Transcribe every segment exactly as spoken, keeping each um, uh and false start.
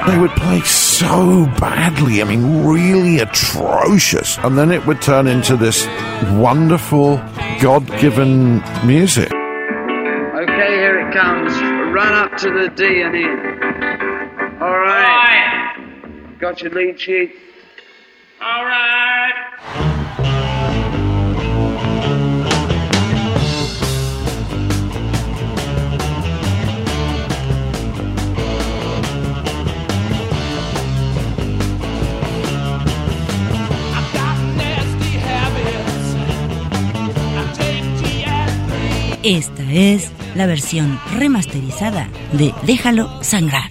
They would play so badly, I mean, really atrocious. And then it would turn into this wonderful, God-given music. Okay, here it comes. Run up to the D and in. All right. All right. Got your lead sheet? All right. Esta es la versión remasterizada de Déjalo Sangrar.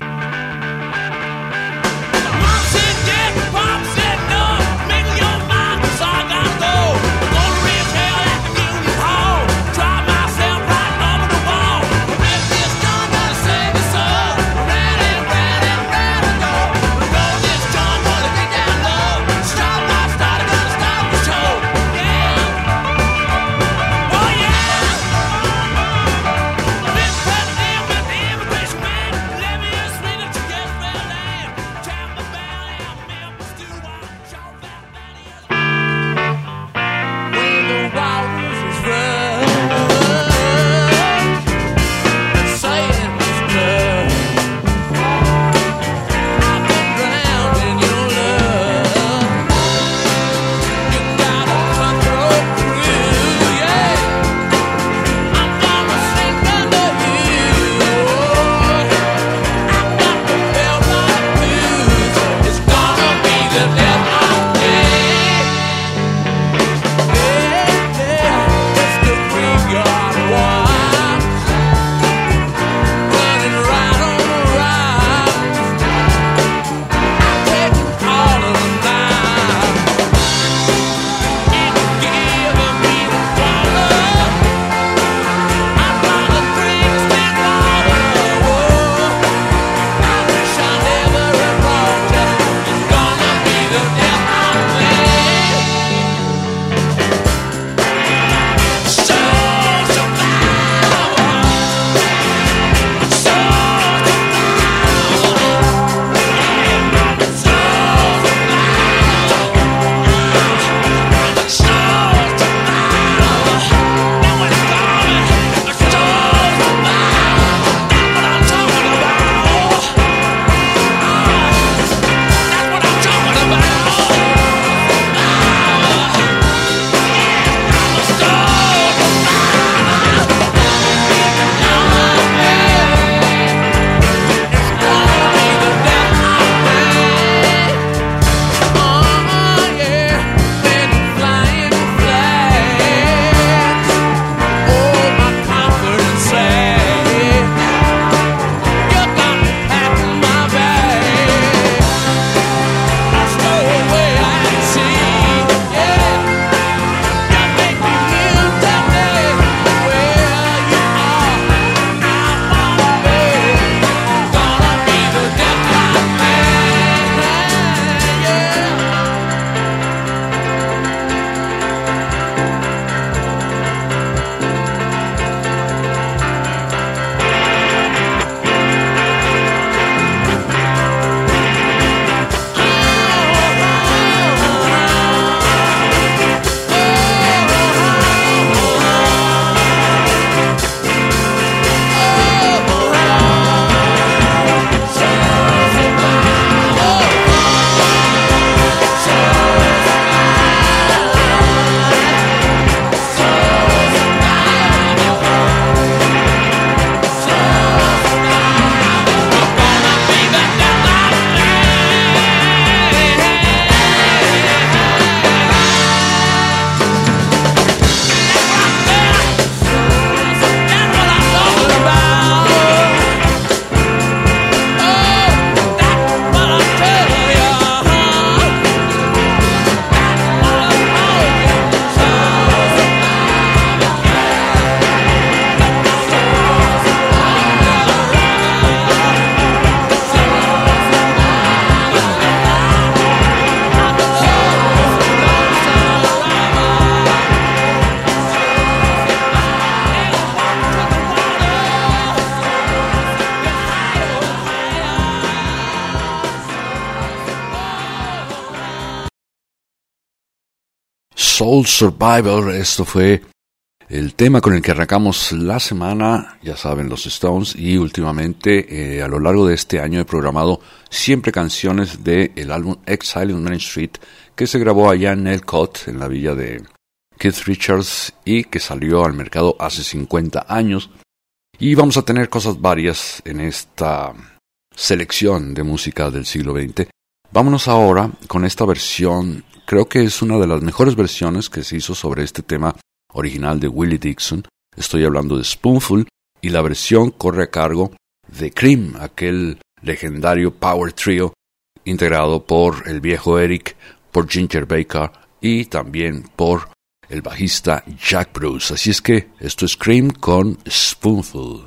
Soul Survivor. Esto fue el tema con el que arrancamos la semana, ya saben, los Stones, y últimamente eh, a lo largo de este año he programado siempre canciones del álbum Exile on Main Street, que se grabó allá en Elcott, en la villa de Keith Richards, y que salió al mercado hace cincuenta años. Y vamos a tener cosas varias en esta selección de música del siglo veinte. Vámonos ahora con esta versión. Creo que es una de las mejores versiones que se hizo sobre este tema original de Willie Dixon. Estoy hablando de Spoonful, y la versión corre a cargo de Cream, aquel legendario power trio integrado por el viejo Eric, por Ginger Baker y también por el bajista Jack Bruce. Así es que esto es Cream con Spoonful.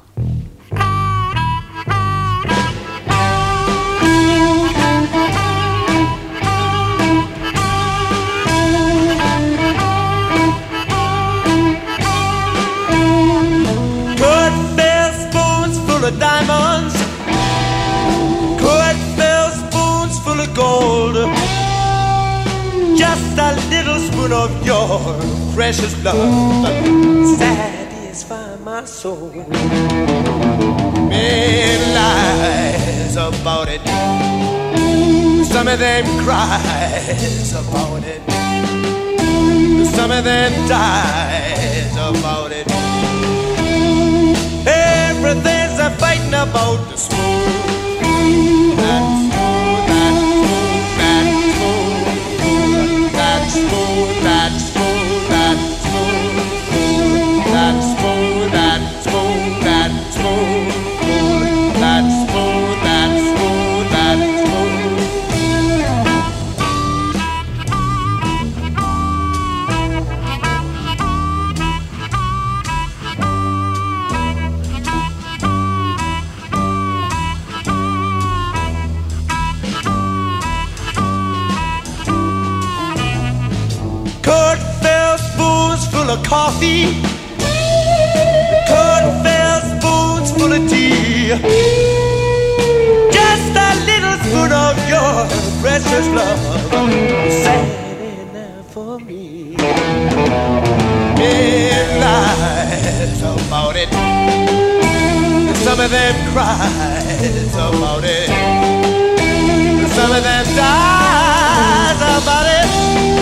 Diamonds, could fill spoons full of gold. Just a little spoon of your precious love satisfy my soul. Men lies about it, some of them cries about it, some of them dies about it. Everything's a fighting about the spoon. That spoon, that spoon, that spoon, that spoon, that spoon, that spoon, that spoon, that spoon, that spoon, that spoon, that spoon, of coffee, could fill spoons full of tea. Just a little spoon of your precious love, sad enough for me. Men lies about it, some of them cries about it, some of them dies about it.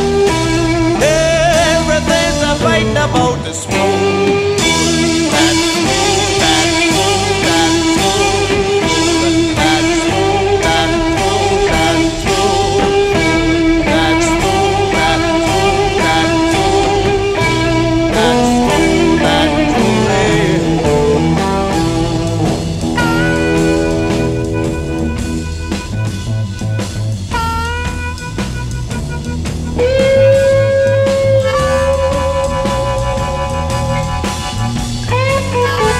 Everything's a fighting about the spoon. That spoon, that spoon, that spoon, that spoon, that spoon, that spoon, that spoon, that spoon, that spoon, that spoon.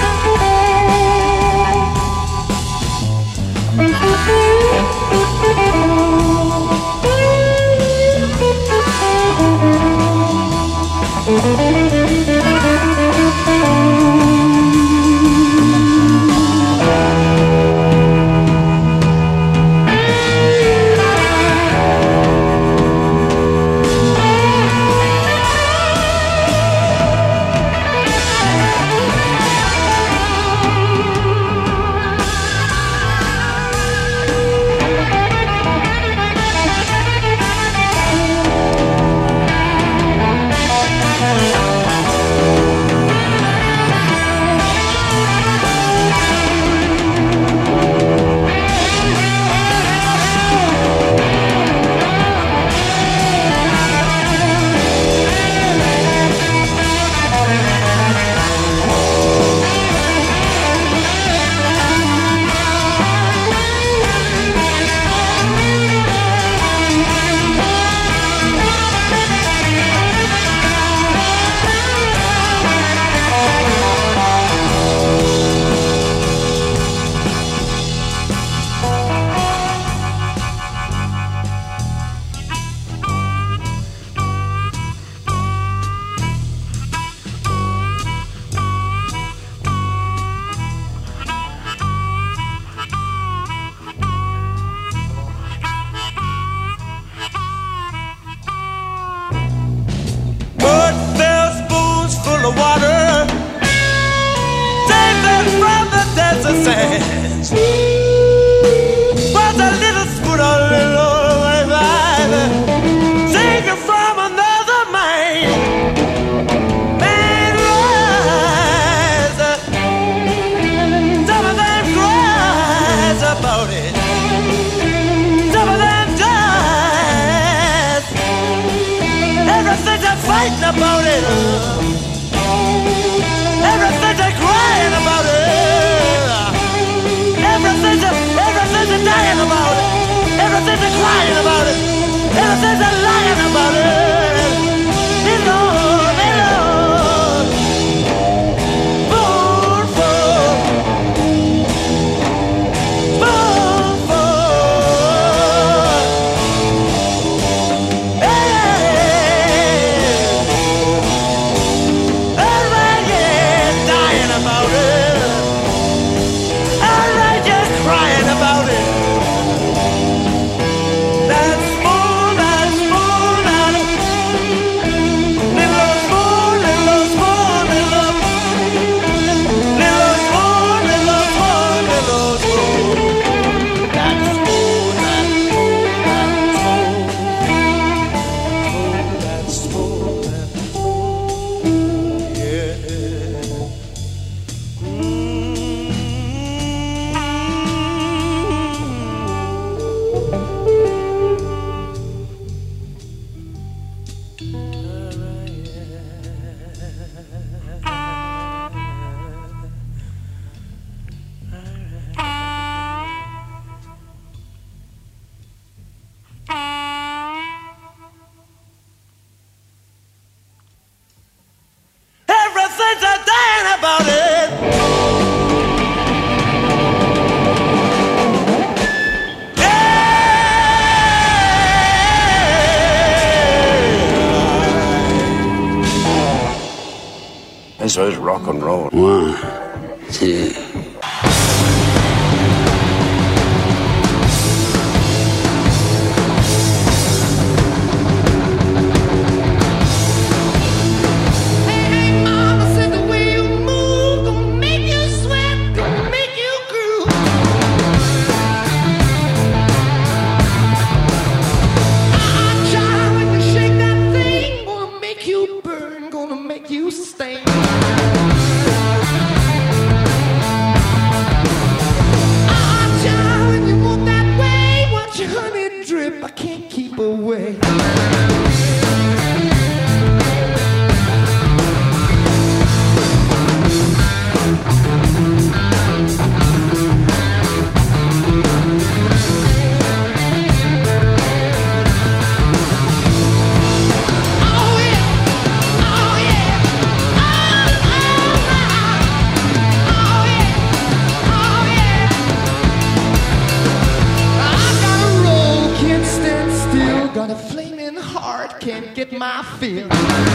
about it. Everything's a crying about it. Everything's a, everything's a dying about it. Everything's a crying about it. Everything's a lying about it. Hey Lord, hey Lord. Fool, fool. Fool, fool. Hey. All right, yeah, dying about it. All right, just crying about it. That's more, that's more, that's little more, little more, little little more, little more, little more. That's more, that's more, that's more, that's more, yeah. Everything's a dying about it. This is rock and roll. One, two. Mama said the way you move gonna make you sweat, gonna make you groove. Ah, child, when you shake that thing, gonna make you burn, gonna make you sting. Ah, child, when you walk that way, watch your honey drip, I can't keep away. Oh yeah, oh yeah, oh, oh, oh, yeah, oh yeah. I gotta roll, can't stand still, got a flaming heart, can't get my fill.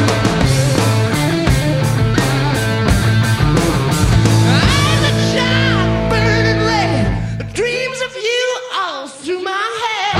As a child, burning red, dreams of you all through my head.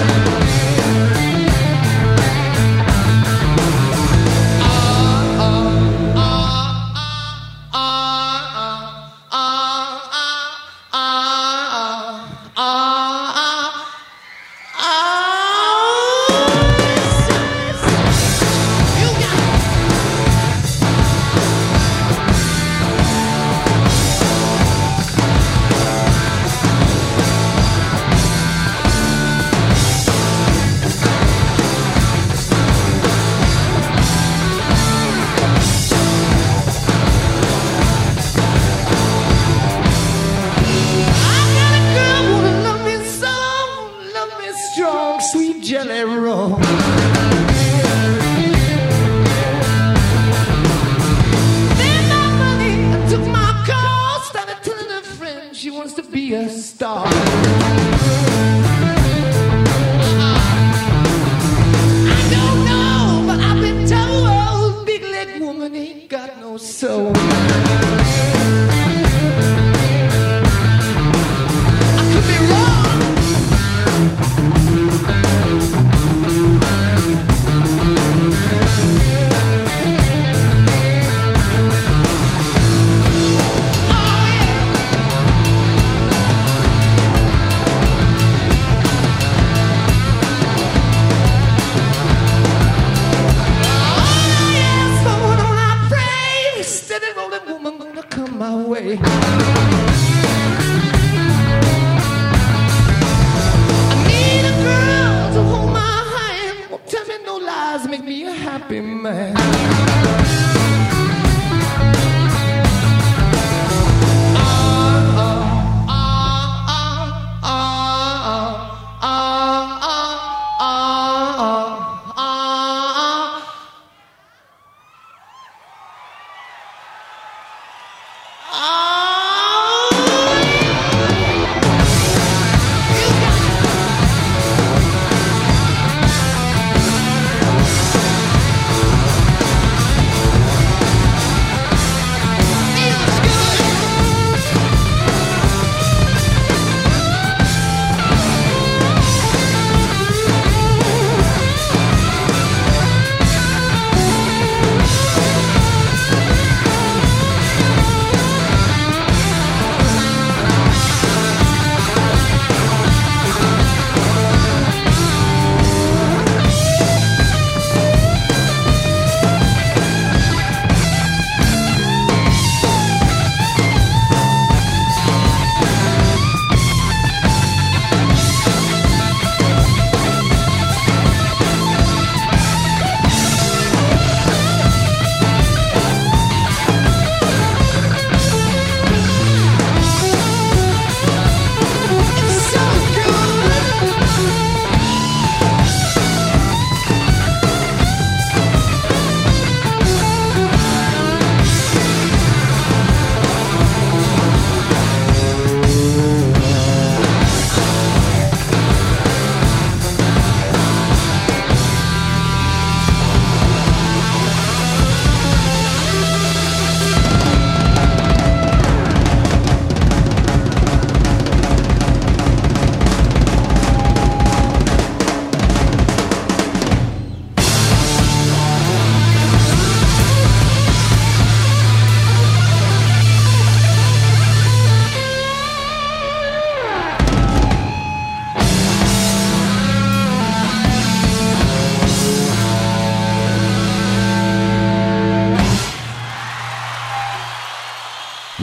Sweet jelly roll. Then my money, I took my call, started telling her friends she wants to be a star. I don't know, but I've been told big leg woman ain't got no soul. I could be wrong. Steady rolling woman.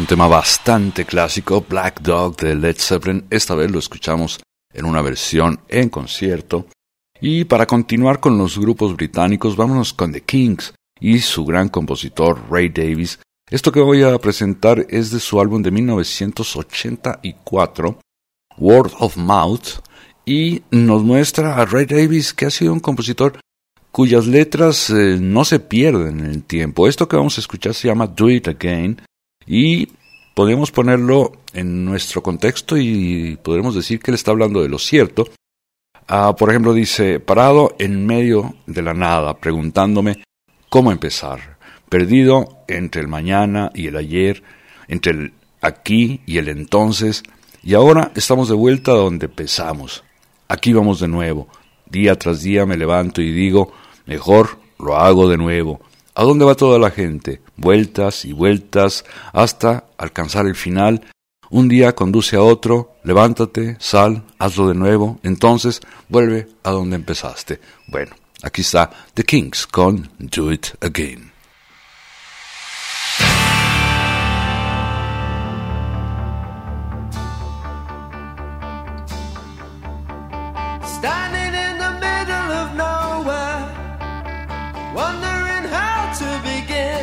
tema bastante clásico, Black Dog de Led Zeppelin. Esta vez lo escuchamos en una versión en concierto. Y para continuar con los grupos británicos, vámonos con The Kinks y su gran compositor Ray Davies. Esto que voy a presentar es de su álbum de mil novecientos ochenta y cuatro, Word of Mouth, y nos muestra a Ray Davies, que ha sido un compositor cuyas letras eh, no se pierden en el tiempo. Esto que vamos a escuchar se llama Do It Again, y podemos ponerlo en nuestro contexto y podremos decir que él está hablando de lo cierto. Uh, por ejemplo, dice: parado en medio de la nada, preguntándome cómo empezar, perdido entre el mañana y el ayer, entre el aquí y el entonces, y ahora estamos de vuelta donde empezamos. Aquí vamos de nuevo. Día tras día me levanto y digo, mejor lo hago de nuevo. ¿A dónde va toda la gente? Vueltas y vueltas hasta alcanzar el final. Un día conduce a otro, levántate, sal, hazlo de nuevo, entonces vuelve a donde empezaste. Bueno, aquí está The Kinks con Do It Again. Standing in the middle of nowhere, wondering how to begin.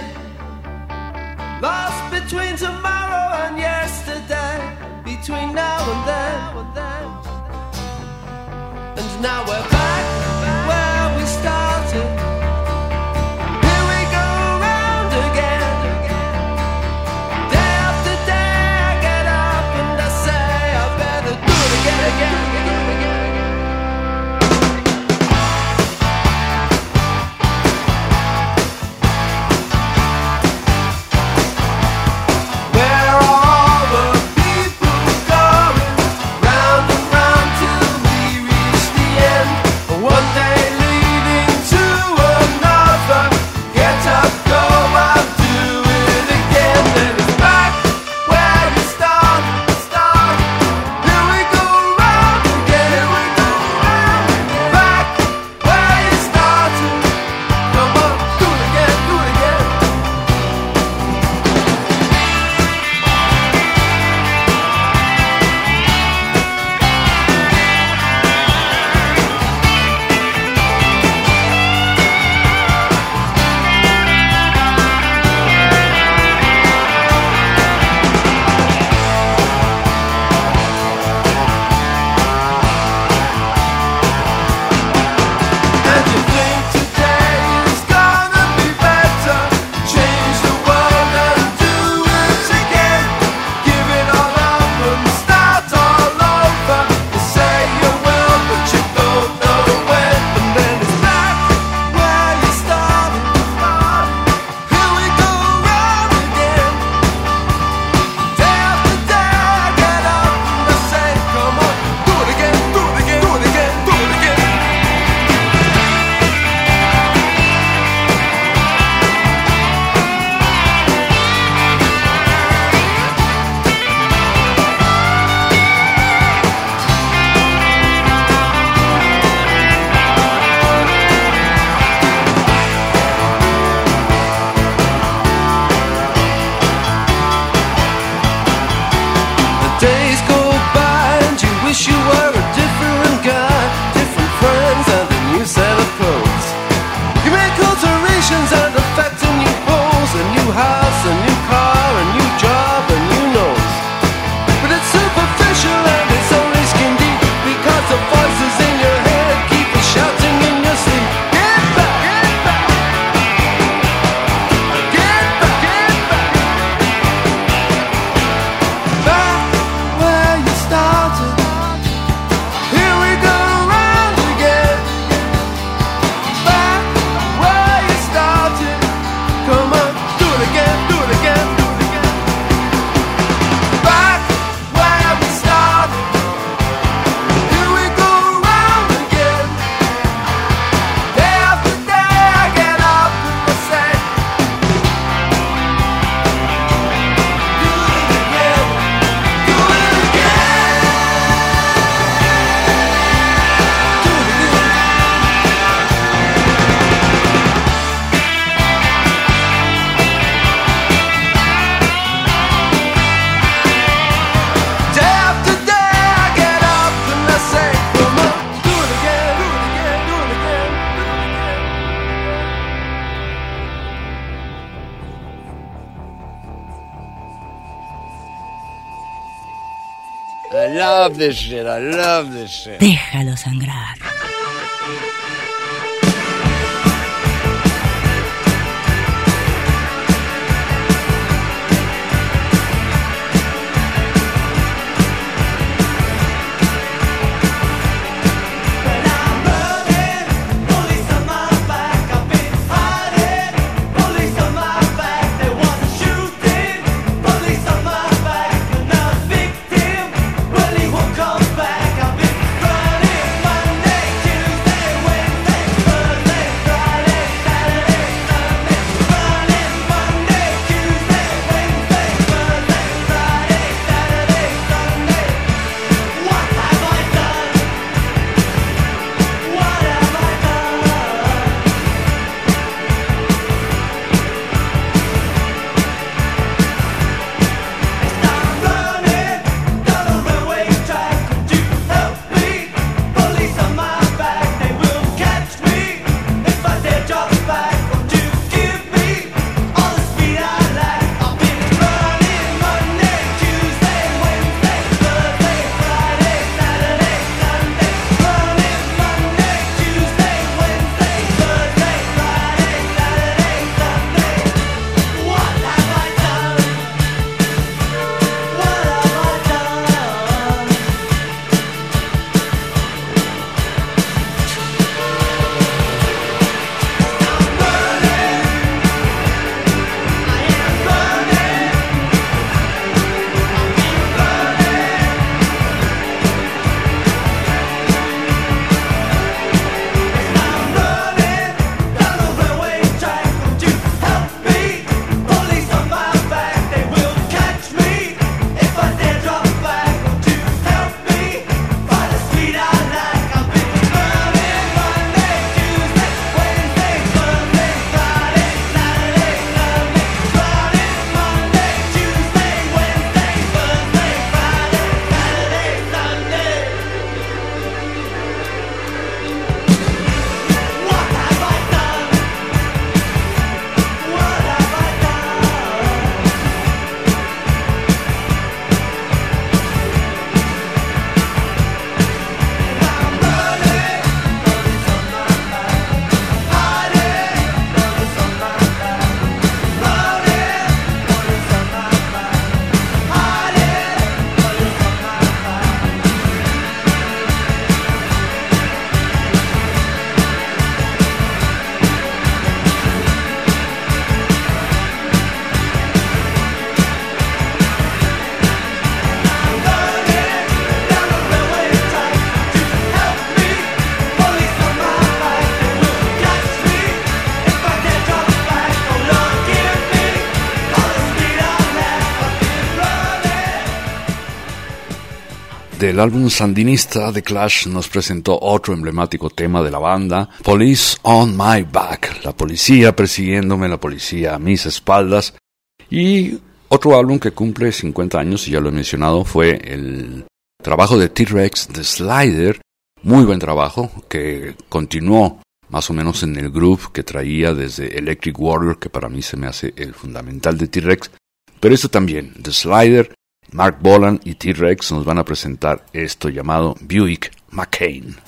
Lost between tomorrow and yesterday, between now and then. And now we're back where we started. Here we go round again. Day after day I get up and I say I better do it again, again, again. End. I love this shit. I love this shit. Déjalo sangrar. Del álbum sandinista, The Clash nos presentó otro emblemático tema de la banda, Police on My Back, la policía persiguiéndome, la policía a mis espaldas. Y otro álbum que cumple cincuenta años, y ya lo he mencionado, fue el trabajo de T-Rex, The Slider, muy buen trabajo, que continuó más o menos en el groove que traía desde Electric Warrior, que para mí se me hace el fundamental de T-Rex, pero esto también, The Slider, Mark Bolan y T-Rex nos van a presentar esto llamado Buick McCain.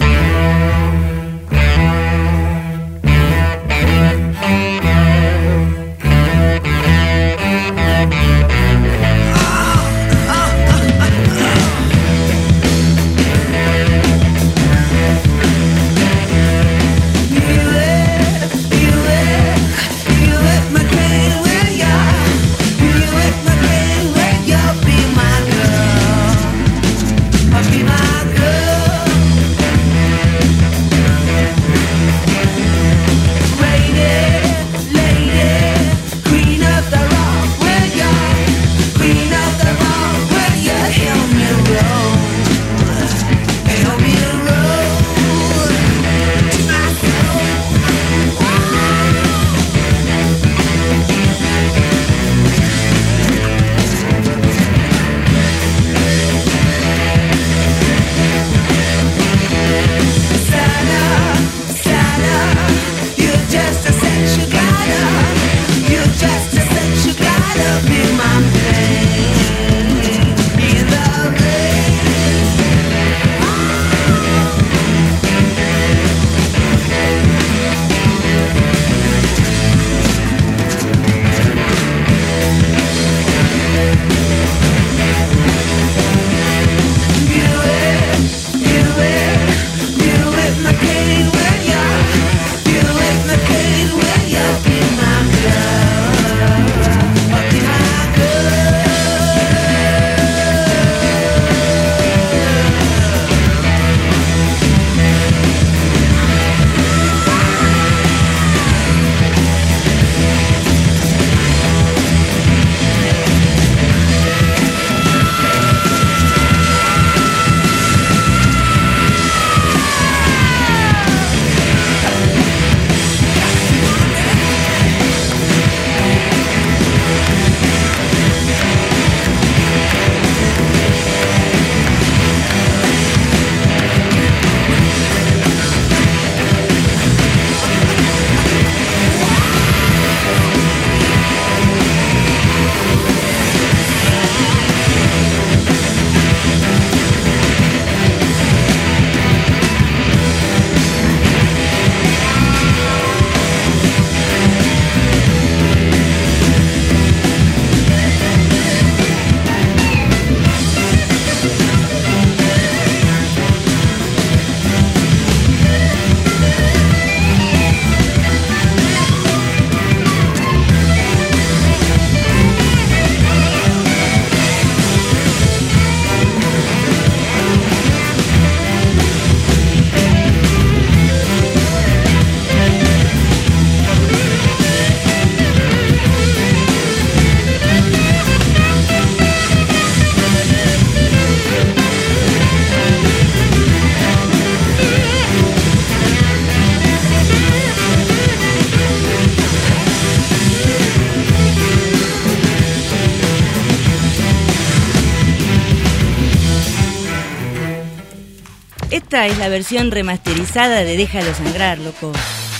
Esta es la versión remasterizada de Déjalo Sangrar, loco.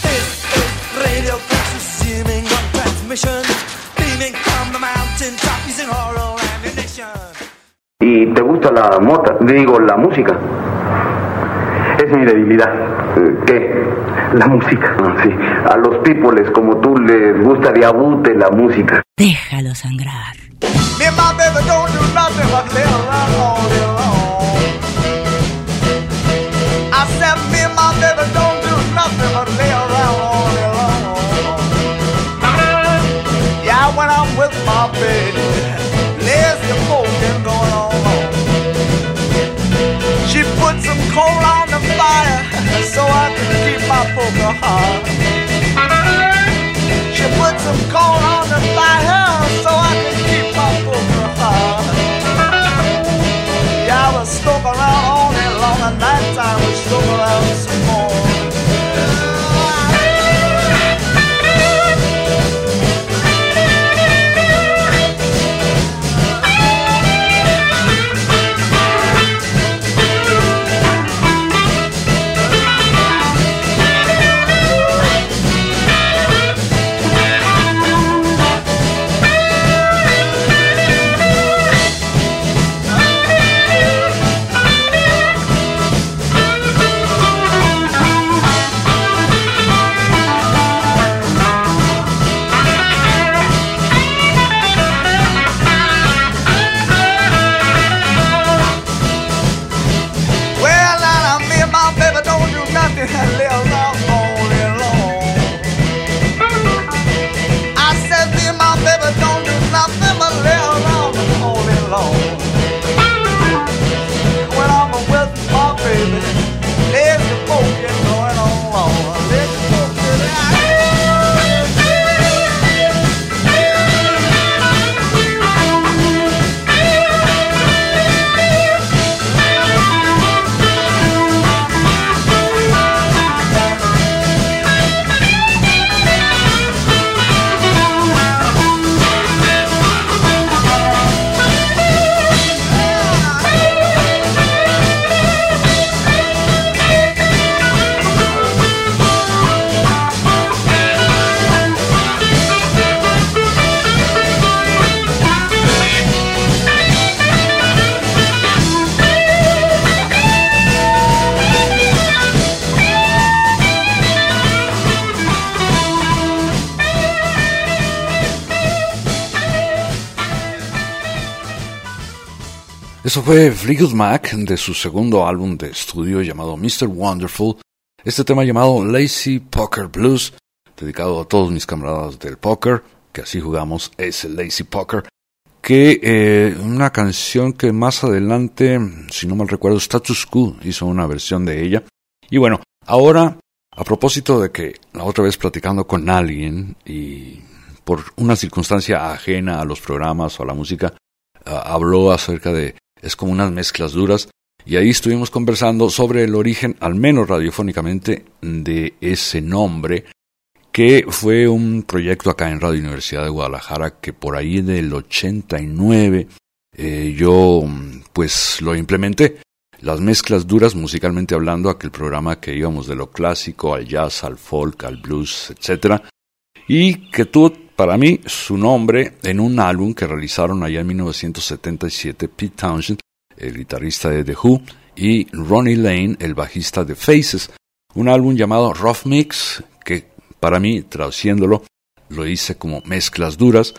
¿Y te gusta la mota? Digo, la música. Es mi debilidad. ¿Qué? La música. Ah, sí. A los peoples como tú les gusta de abute la música. Déjalo sangrar. Me and my baby don't do nothing but lay around all day long. I said me and my baby don't do nothing but lay around all day long. Yeah, when I'm with my baby, there's the smoking going on. She put some coal on the fire so I can keep my poker hot. She put some coal on the fire so I can keep my poker hot. Yeah, I was stoke around all day long, at night time we stoke around some more. Eso fue Fleetwood Mac de su segundo álbum de estudio llamado mister Wonderful. Este tema llamado Lazy Poker Blues, dedicado a todos mis camaradas del póker, que así jugamos ese Lazy Poker. Que eh, una canción que más adelante, si no mal recuerdo, Status Quo hizo una versión de ella. Y bueno, ahora, a propósito de que la otra vez platicando con alguien y por una circunstancia ajena a los programas o a la música, uh, habló acerca de es como unas mezclas duras, y ahí estuvimos conversando sobre el origen, al menos radiofónicamente, de ese nombre, que fue un proyecto acá en Radio Universidad de Guadalajara, que por ahí del ochenta y nueve eh, yo pues lo implementé. Las mezclas duras, musicalmente hablando, aquel programa que íbamos de lo clásico al jazz, al folk, al blues, etcétera, y que tuvo para mí su nombre en un álbum que realizaron allá en mil novecientos setenta y siete Pete Townshend, el guitarrista de The Who, y Ronnie Lane, el bajista de Faces, un álbum llamado Rough Mix, que para mí, traduciéndolo, lo hice como mezclas duras,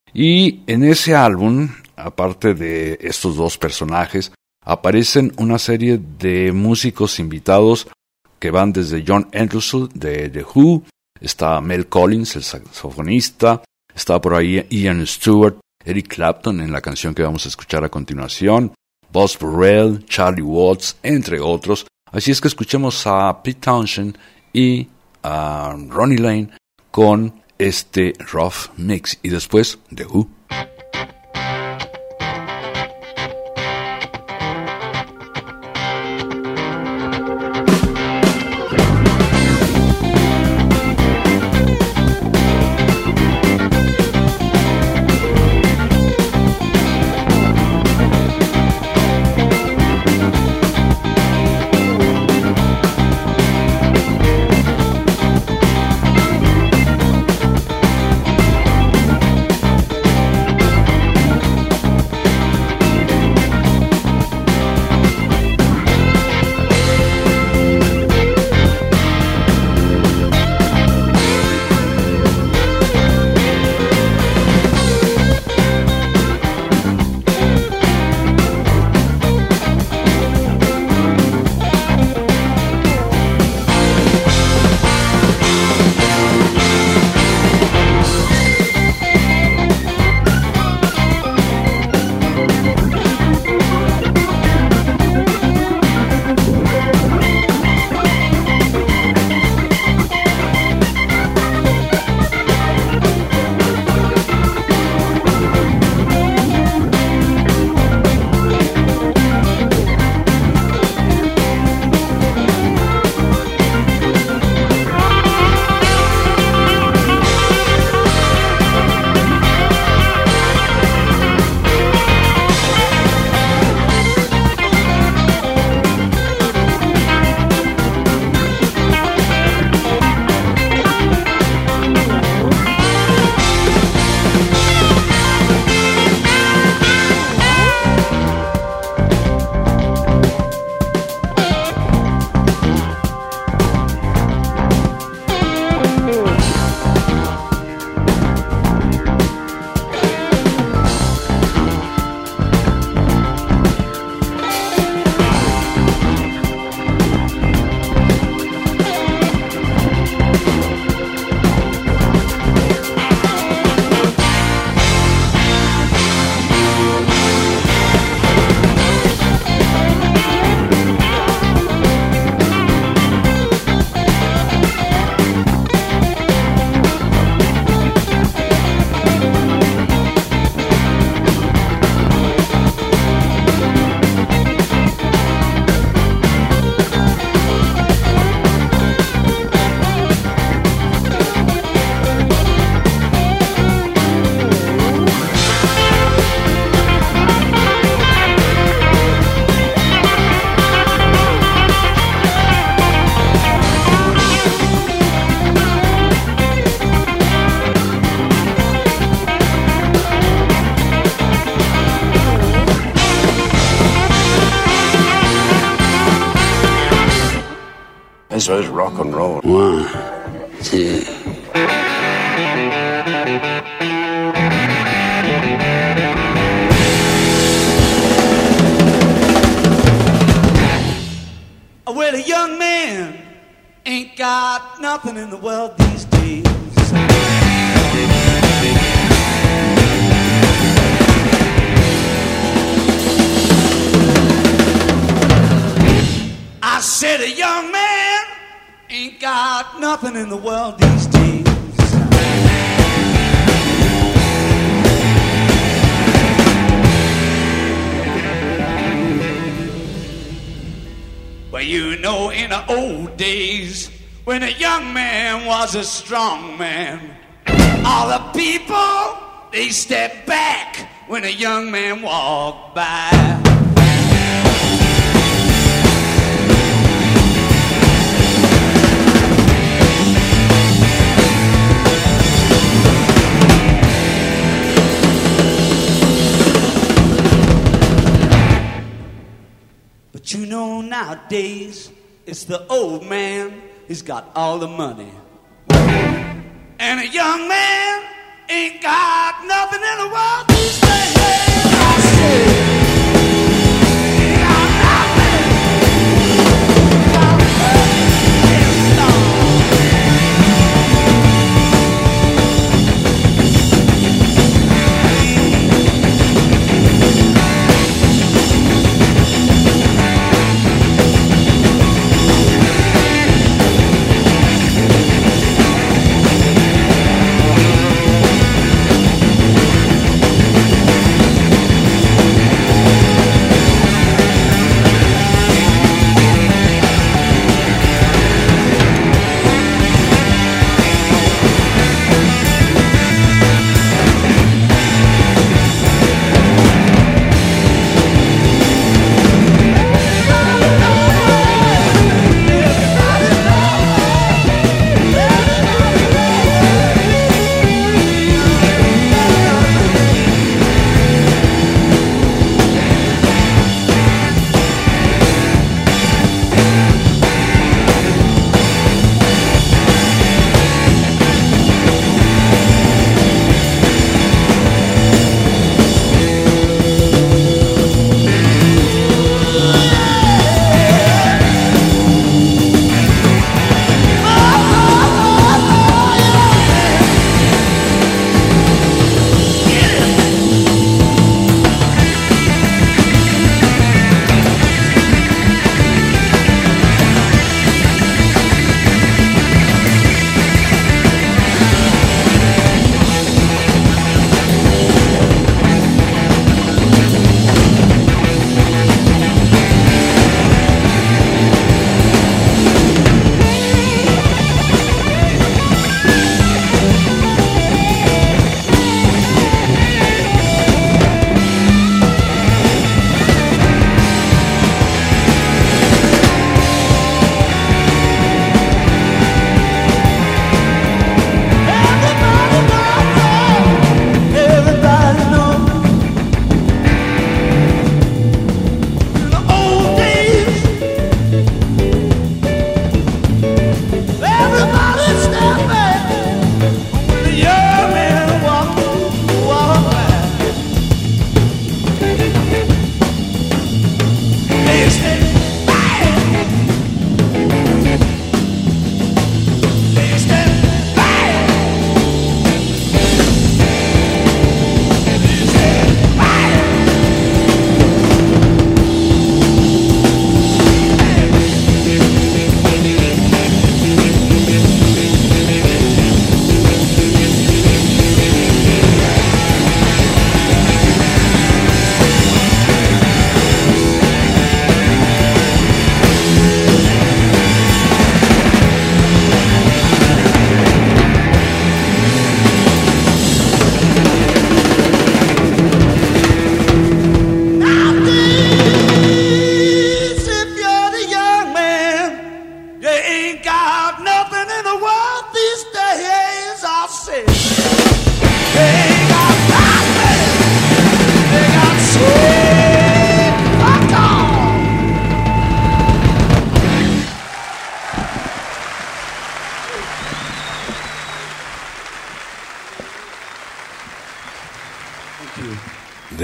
y en ese álbum, aparte de estos dos personajes, aparecen una serie de músicos invitados que van desde John Entwistle de The Who, está Mel Collins, el saxofonista, está por ahí Ian Stewart, Eric Clapton en la canción que vamos a escuchar a continuación, Buzz Burrell, Charlie Watts, entre otros. Así es que escuchemos a Pete Townshend y a Ronnie Lane con este Rough Mix y después The Who. Thank Eso es rock and roll. One, two. Well, a young man ain't got nothing in the world these days. I said a young man ain't got nothing in the world these days. Well, you know, in the old days, when a young man was a strong man, all the people, they stepped back when a young man walked by. But you know, nowadays, it's the old man, he's got all the money. And a young man ain't got nothing in the world these days. I say, he got nothing. He got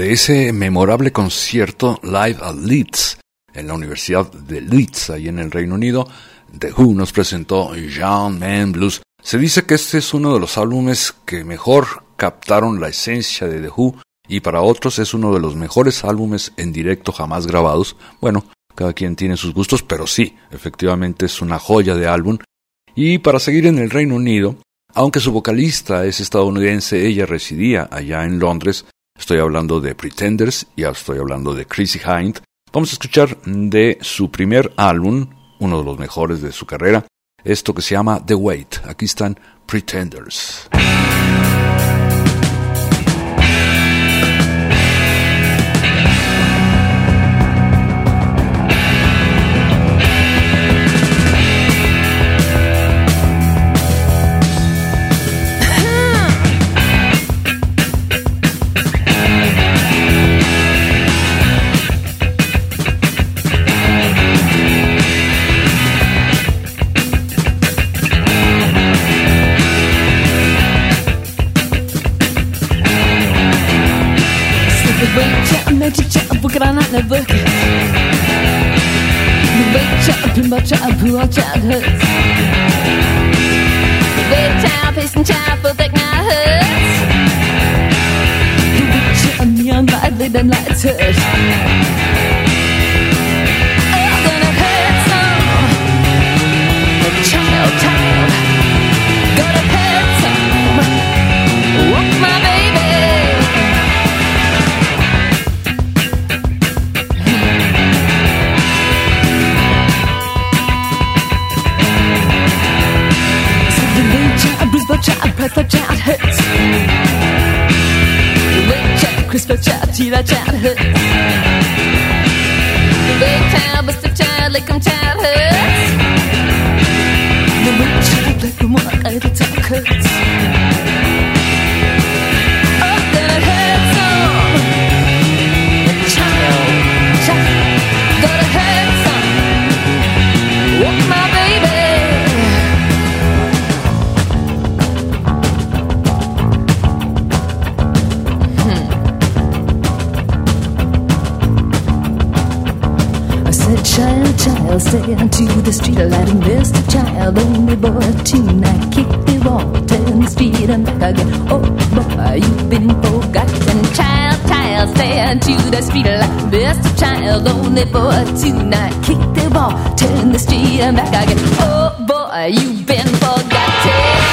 de ese memorable concierto Live at Leeds, en la Universidad de Leeds, ahí en el Reino Unido. The Who nos presentó Young Man Blues. Se dice que este es uno de los álbumes que mejor captaron la esencia de The Who, y para otros es uno de los mejores álbumes en directo jamás grabados. Bueno, cada quien tiene sus gustos, pero sí, efectivamente es una joya de álbum. Y para seguir en el Reino Unido, aunque su vocalista es estadounidense, ella residía allá en Londres. Estoy hablando de Pretenders y estoy hablando de Chrissie Hynde. Vamos a escuchar de su primer álbum, uno de los mejores de su carrera, esto que se llama The Wait. Aquí están Pretenders. That child hurts. The big child, but the child, like I'm child hurts. The big child, like I'm one, I the talk hurts. Oh, then it hurts so. The child, child, gonna hurt some. Oh, my baby. Child, child, stay onto the street, lighting this the child, only boy tonight. Kick the wall, turn the street and back again. Oh boy, you've been forgotten. Child, child, stay onto the street, lighting this the child, only boy tonight. Kick the wall, turn the street and back again. Oh boy, you've been forgotten.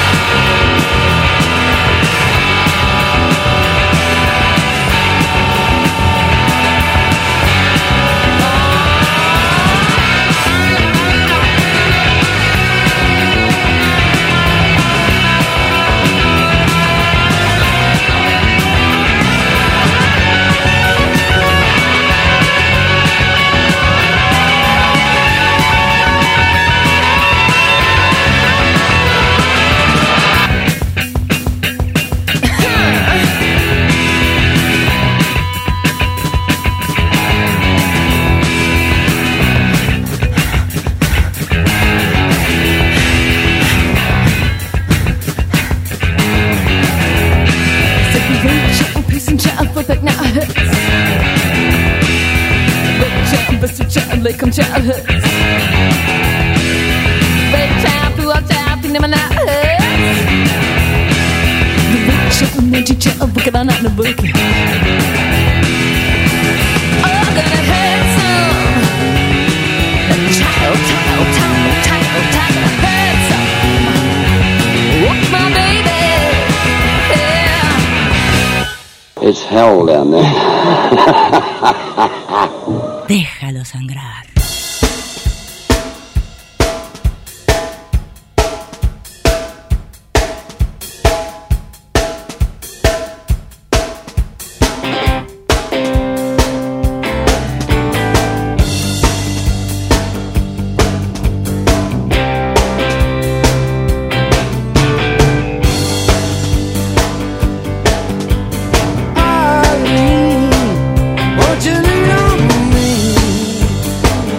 Like I'm child hurts. Big child, blue out child, you never not hurts. The big child, magic child, book it on out in the book. Oh, gonna hurt some. The child, child, child, child, child, gonna hurt some. Oh, my baby, yeah. It's hell down there. Déjalo sangrar. Won't you love me?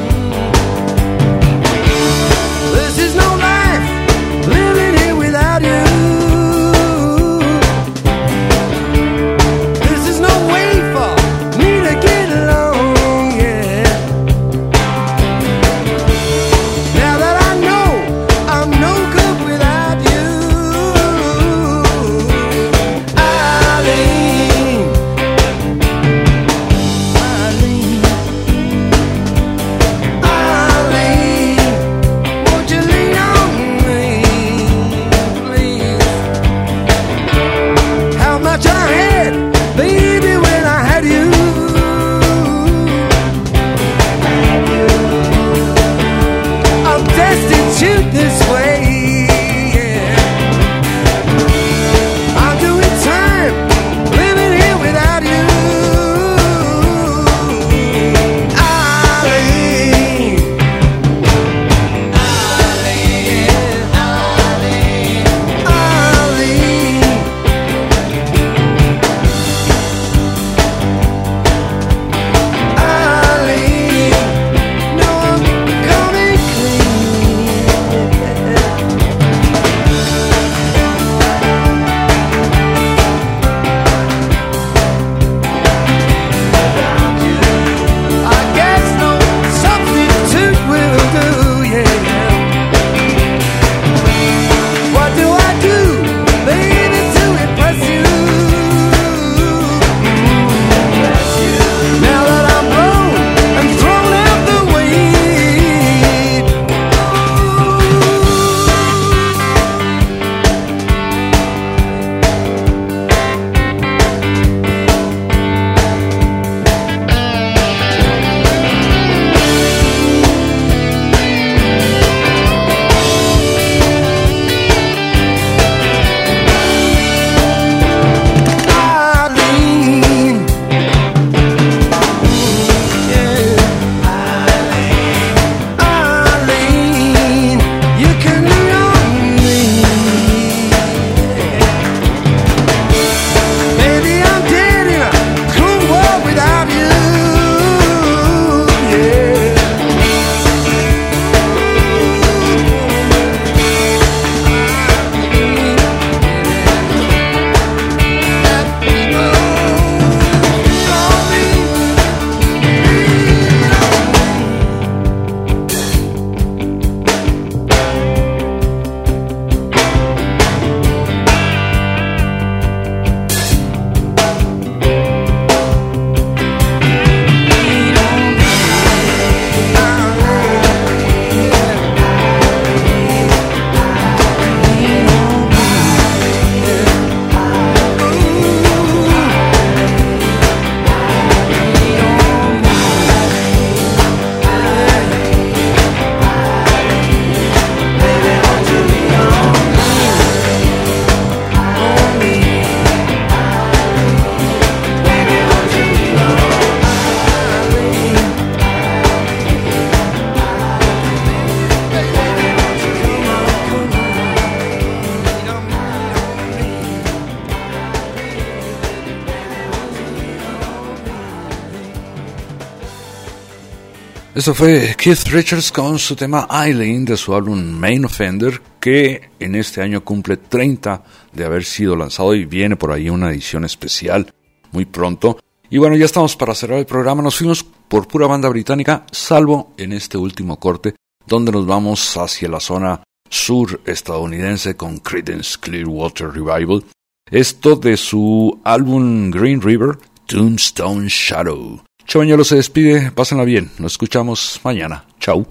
Eso fue Keith Richards con su tema Eileen de su álbum Main Offender, que en este año cumple treinta de haber sido lanzado y viene por ahí una edición especial muy pronto. Y bueno, ya estamos para cerrar el programa. Nos fuimos por pura banda británica, salvo en este último corte, donde nos vamos hacia la zona sur estadounidense con Creedence Clearwater Revival. Esto de su álbum Green River, Tombstone Shadow. Chavañuelo se despide, pásenla bien, nos escuchamos mañana. Chau.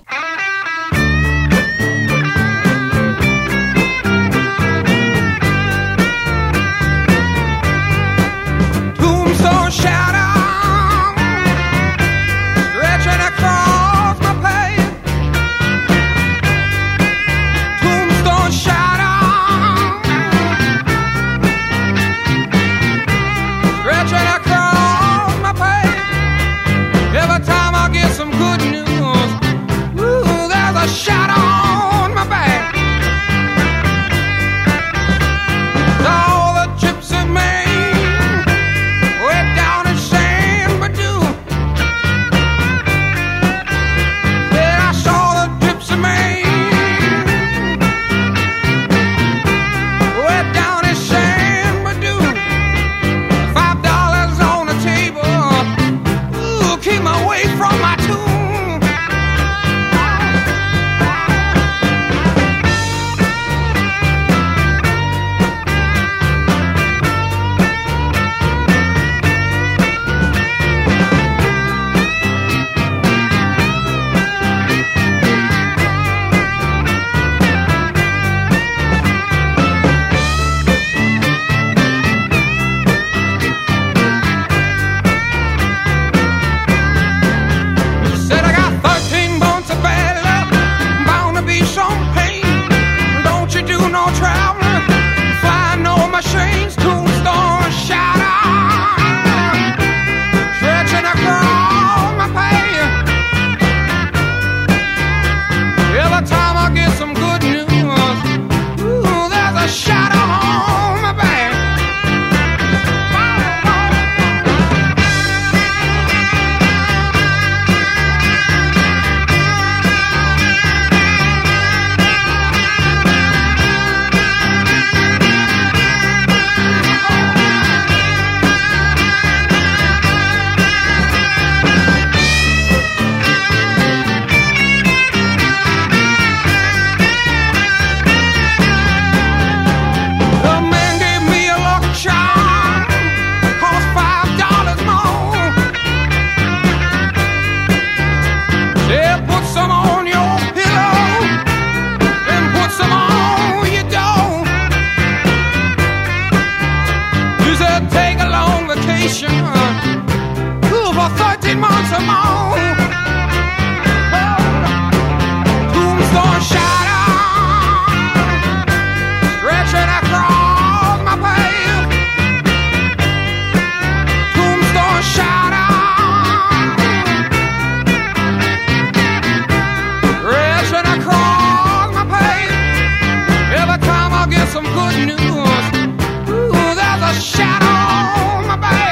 Tombstone shadow stretching across my path. Tombstone shadow stretching across my path. Every time I get some good news, ooh, there's a shadow on my back. All the gypsy men way down in San Badu. Said I saw the gypsy man way down in San Badu. Five dollars on the table. Keep away from my tomb. Machines, tombstone shadow stretching across my path. Every time I get some good news, ooh, there's a shadow on my back. Ooh, for thirteen months or more. Tombstone shadow stretching across my path. Tombstone shadow stretching across my path. Every time I get some good news, ooh, there's a shadow on my back.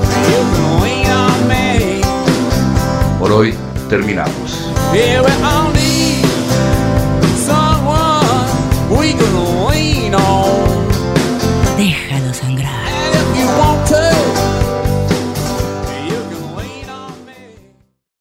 Por hoy terminamos. Here we are.